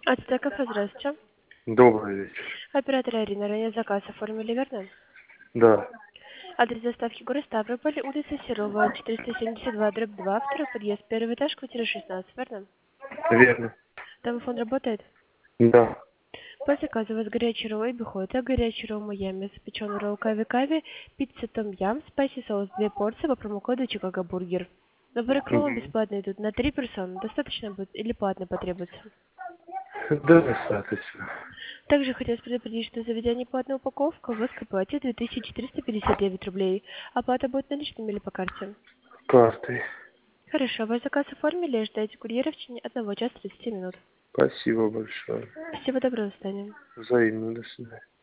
Ацтеков, здравствуйте. Добрый вечер. Оператор Ирина, ранее заказ оформили, верно? Да, Адрес доставки город Ставрополь, улица Серова, 472, дробь 2, второй подъезд, первый этаж, квартира 16, верно? верно. Домофон работает? Да. По заказу у вас горячий ролл и бихота, горячий ролл Майами, запеченный ролл кави-кави, пицца том ям, спайси соус, 2 порции по промокоду Чикаго Бургер. Наборы к роллам Мгм. бесплатно идут на 3 персоны. Достаточно будет или платно потребуется? Да, достаточно. Также хотелось предупредить, что заведение платная упаковка, у вас к оплате 2459 рублей. Оплата будет наличными или по карте? Картой. Хорошо, ваш заказ оформили, ожидайте курьера в течение 1 часа 30 минут. Спасибо большое. Всего доброго, до свидания. Взаимно, до свидания.